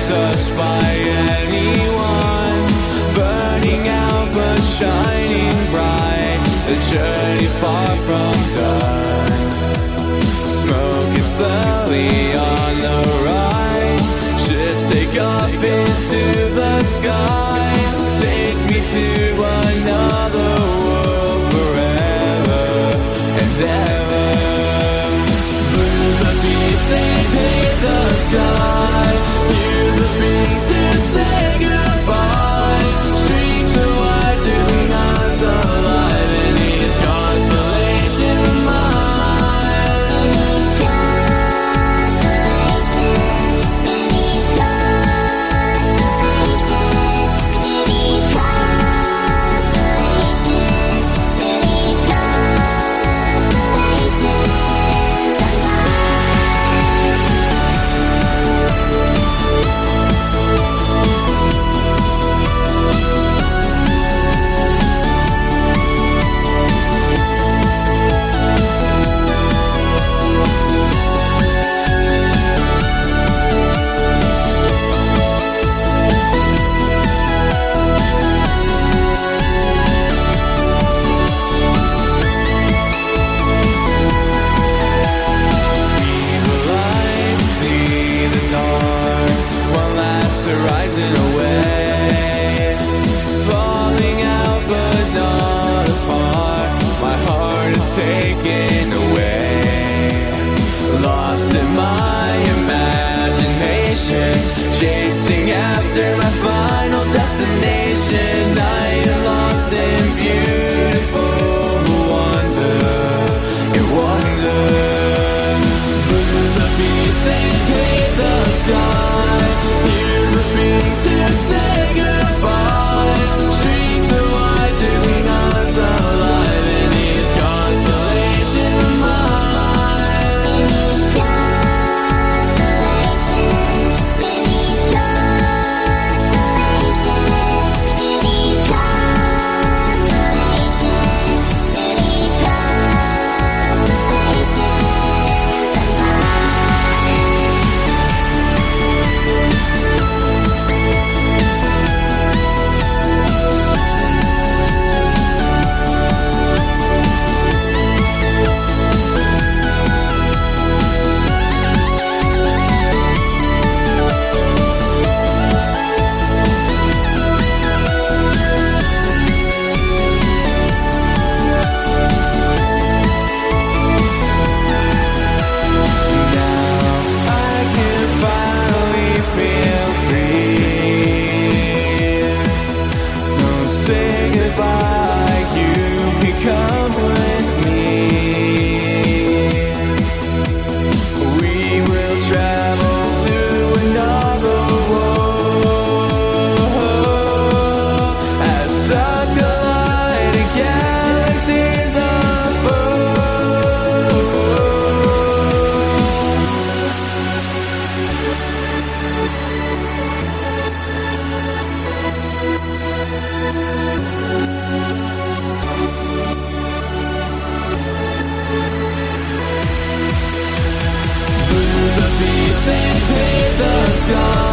touched by anyone, burning out but shining bright. The journey's far from done. Smoke is slowly on the rise. Ships take off into the sky. Take me to another world forever and ever. Birds of peace, they paint the sky. Use the beat to say goodbye. Streets are wide to us alive in these constellation minds. Rising away, falling out but not apart. My heart is taken away, lost in my imagination, chasing after my final destination. I am lost in beautiful wonder and wonder. Birds of peace, they paint the sky. To say goodbye. Streets are wide to bring us alive in these constellation minds. They paint the sky.